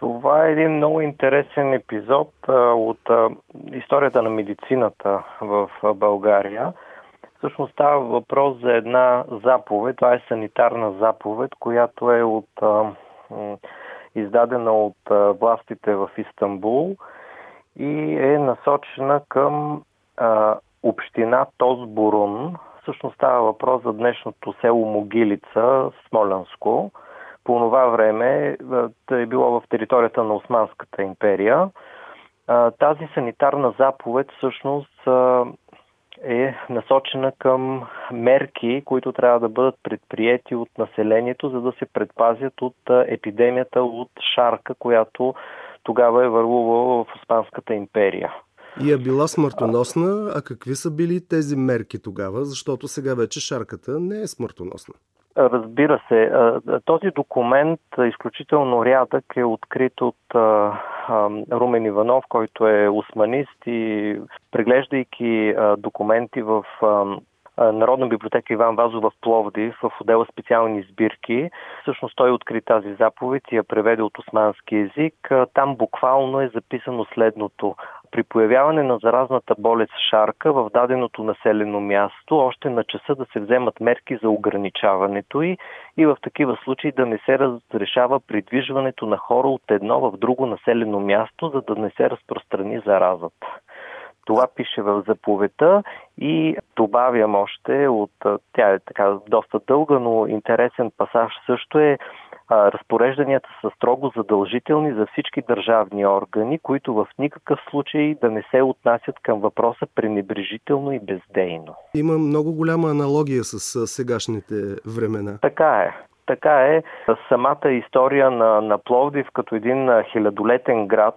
Това е един много интересен епизод от историята на медицината в България. Всъщност става въпрос за една заповед. Това е санитарна заповед, която е издадена от властите в Истанбул и е насочена към община Тозбурун. Всъщност става въпрос за днешното село Могилица, Смолянско. По това време е било в територията на Османската империя. Тази санитарна заповед всъщност е насочена към мерки, които трябва да бъдат предприети от населението, за да се предпазят от епидемията от шарка, която тогава е върлувала в Османската империя. И е била смъртоносна, а какви са били тези мерки тогава? Защото сега вече шарката не е смъртоносна. Разбира се, този документ, изключително рядък, е открит от Румен Иванов, който е османист, и преглеждайки документи в Народна библиотека Иван Вазов в Пловдив, в отдела специални сбирки. Всъщност той откри тази заповед и я преведе от османски език. Там буквално е записано следното. При появяване на заразната болест шарка в даденото населено място, още на часа да се вземат мерки за ограничаването й и в такива случаи да не се разрешава придвижването на хора от едно в друго населено място, за да не се разпространи заразата. Това пише в заповедта и добавям още тя е така доста дълга, но интересен пасаж също е: разпорежданията са строго задължителни за всички държавни органи, които в никакъв случай да не се отнасят към въпроса пренебрежително и бездейно. Има много голяма аналогия с сегашните времена. Така е. Самата история на Пловдив като един хилядолетен град,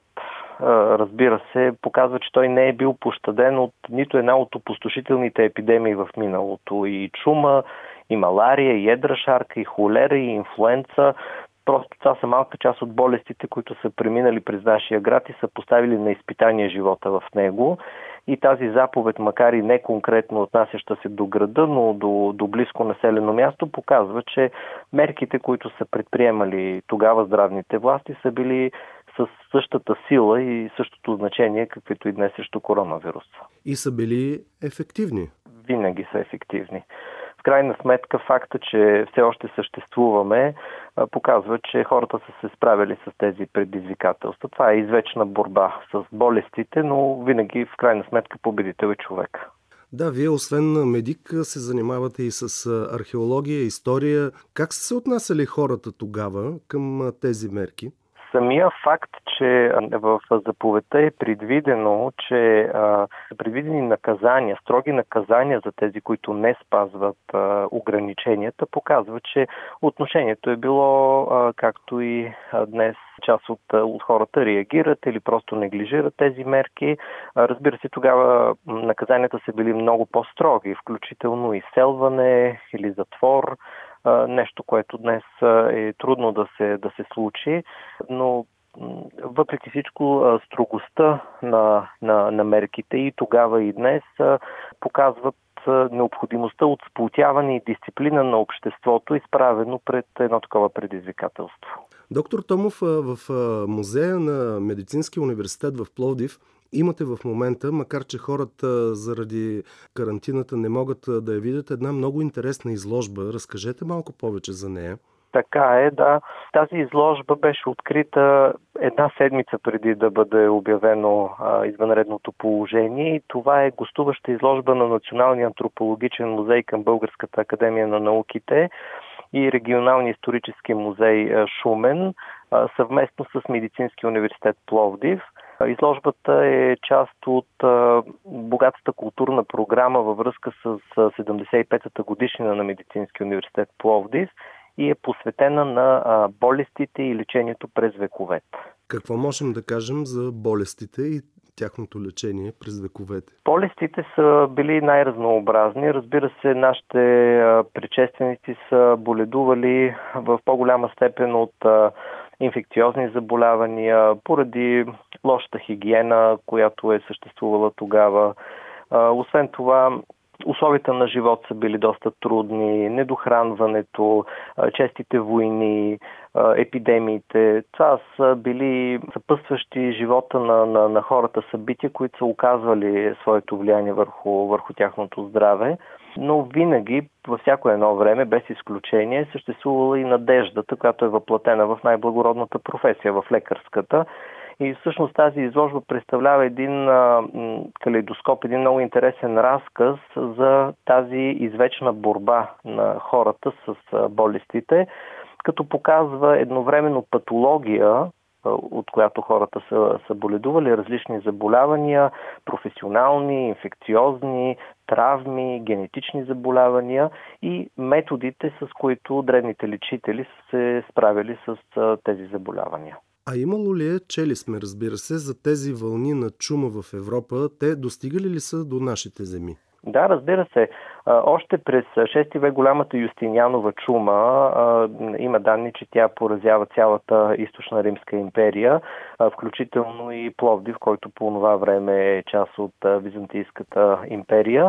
разбира се, показва, че той не е бил пощаден от нито една от опустошителните епидемии в миналото. И чума, и малария, и едра шарка, и холера, и инфлуенца. Просто това са малка част от болестите, които са преминали през нашия град и са поставили на изпитание живота в него. И тази заповед, макар и не конкретно отнасяща се до града, но до близко населено място, показва, че мерките, които са предприемали тогава здравните власти, са били с същата сила и същото значение, каквито и днес срещу коронавируса. И са били ефективни. Винаги са ефективни. В крайна сметка факта, че все още съществуваме, показва, че хората са се справили с тези предизвикателства. Това е извечна борба с болестите, но винаги в крайна сметка победител е човек. Да, вие освен медик се занимавате и с археология, история. Как са се отнасяли хората тогава към тези мерки? Самия факт, че в заповедта е предвидено, че са предвидени наказания, строги наказания за тези, които не спазват ограниченията, показва, че отношението е било, както и днес част от хората реагират или просто неглижират тези мерки. Разбира се, тогава наказанията са били много по-строги, включително изселване или затвор. Нещо, което днес е трудно да се случи, но въпреки всичко строгостта на мерките и тогава и днес показват необходимостта от сплотяване и дисциплина на обществото, изправено пред едно такова предизвикателство. Доктор Томов, в музея на Медицинския университет в Пловдив имате в момента, макар че хората заради карантината не могат да я видят, една много интересна изложба. Разкажете малко повече за нея. Така е, да. Тази изложба беше открита една седмица преди да бъде обявено извънредното положение и това е гостуваща изложба на Националния антропологичен музей към Българската академия на науките и Регионалния исторически музей Шумен, съвместно с Медицинския университет Пловдив. Изложбата е част от богатата културна програма във връзка с 75-та годишнина на Медицинския университет Пловдив и е посветена на болестите и лечението през вековете. Какво можем да кажем за болестите и тяхното лечение през вековете? Болестите са били най-разнообразни. Разбира се, нашите предшественици са боледували в по-голяма степен от инфекциозни заболявания, поради лошата хигиена, която е съществувала тогава. Освен това, Условията на живот са били доста трудни, недохранването, честите войни, епидемиите. Това са били съпътстващи живота на хората събития, които са оказвали своето влияние върху тяхното здраве. Но винаги, във всяко едно време, без изключение, съществувала и надеждата, която е въплатена в най-благородната професия, в лекарската. И всъщност тази изложба представлява един калейдоскоп, един много интересен разказ за тази извечна борба на хората с болестите, като показва едновременно патология, от която хората са боледували, различни заболявания, професионални, инфекциозни, травми, генетични заболявания и методите, с които древните лечители са се справили с тези заболявания. А имало ли чели сме, разбира се, за тези вълни на чума в Европа? Те достигали ли са до нашите земи? Да, разбира се. Още през 6 век голямата Юстинианова чума, има данни, че тя поразява цялата източна Римска империя, включително и Пловдив, който по това време е част от Византийската империя.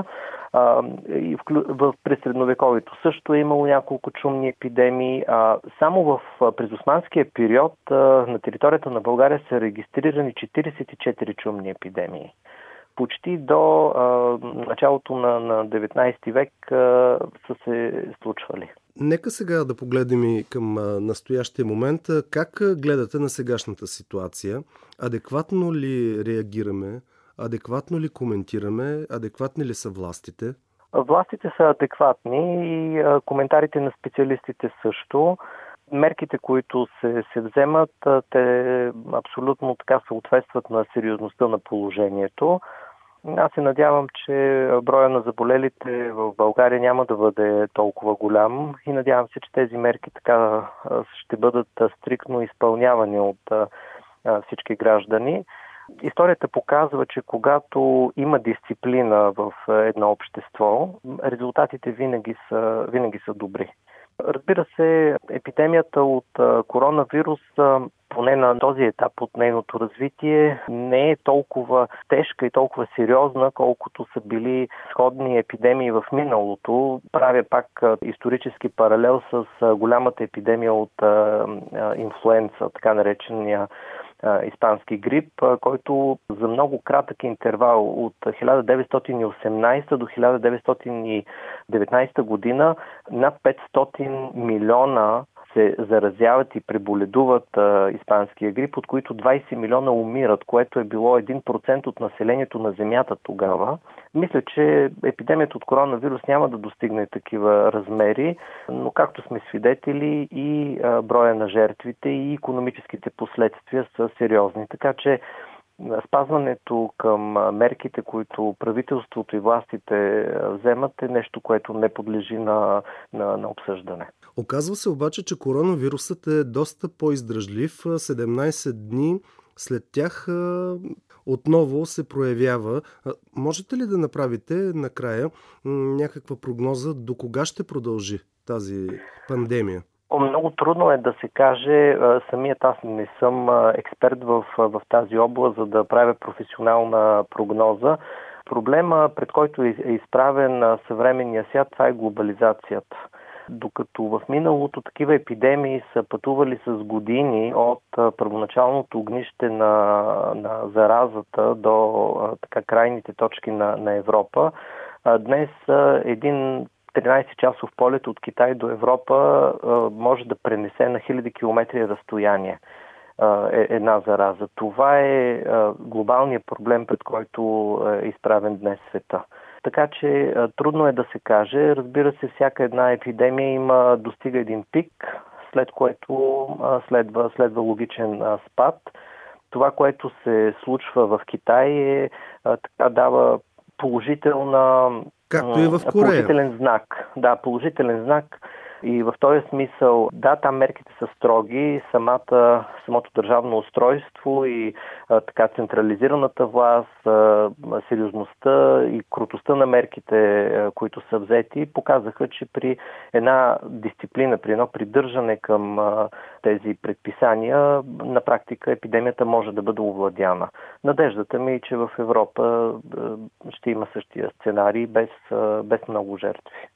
През средновековието също е имало няколко чумни епидемии. Само през османския период на територията на България са регистрирани 44 чумни епидемии. Почти до началото на 19 век са се случвали. Нека сега да погледнем и към настоящия момент. Как гледате на сегашната ситуация? Адекватно ли реагираме? Адекватно ли коментираме? Адекватни ли са властите? Властите са адекватни и коментарите на специалистите също. Мерките, които се вземат, те абсолютно така съответстват на сериозността на положението. Аз се надявам, че броя на заболелите в България няма да бъде толкова голям и надявам се, че тези мерки така ще бъдат стриктно изпълнявани от всички граждани. Историята показва, че когато има дисциплина в едно общество, резултатите винаги са добри. Разбира се, епидемията от коронавирус, поне на този етап от нейното развитие, не е толкова тежка и толкова сериозна, колкото са били сходни епидемии в миналото. Правя пак исторически паралел с голямата епидемия от инфлуенца, така наречения испански грип, който за много кратък интервал от 1918 до 1919 година над 500 милиона се заразяват и преболедуват испанския грип, от които 20 милиона умират, което е било 1% от населението на Земята тогава. Мисля, че епидемията от коронавирус няма да достигне такива размери, но както сме свидетели и броя на жертвите и икономическите последствия са сериозни. Така че спазването към мерките, които правителството и властите вземат, е нещо, което не подлежи на обсъждане. Оказва се обаче, че коронавирусът е доста по-издръжлив. 17 дни след тях отново се проявява. Можете ли да направите накрая някаква прогноза до кога ще продължи тази пандемия? Много трудно е да се каже. Самият аз не съм експерт в тази област, за да правя професионална прогноза. Проблема, пред който е изправен съвременния свят, това е глобализацията. Докато в миналото такива епидемии са пътували с години от първоначалното огнище на заразата до така крайните точки на Европа, днес един 13-часов полет от Китай до Европа може да пренесе на хиляди километри разстояние една зараза. Това е глобалният проблем, пред който е изправен днес света. Така че трудно е да се каже. Разбира се, всяка една епидемия достига един пик, след което следва логичен спад. Това, което се случва в Китай, така дава положителен знак. Да, положителен знак. И в този смисъл, да, там мерките са строги, самото държавно устройство и така централизираната власт, сериозността и крутостта на мерките, които са взети, показаха, че при една дисциплина, при едно придържане към тези предписания, на практика епидемията може да бъде овладяна. Надеждата ми е, че в Европа ще има същия сценарий без много жертви.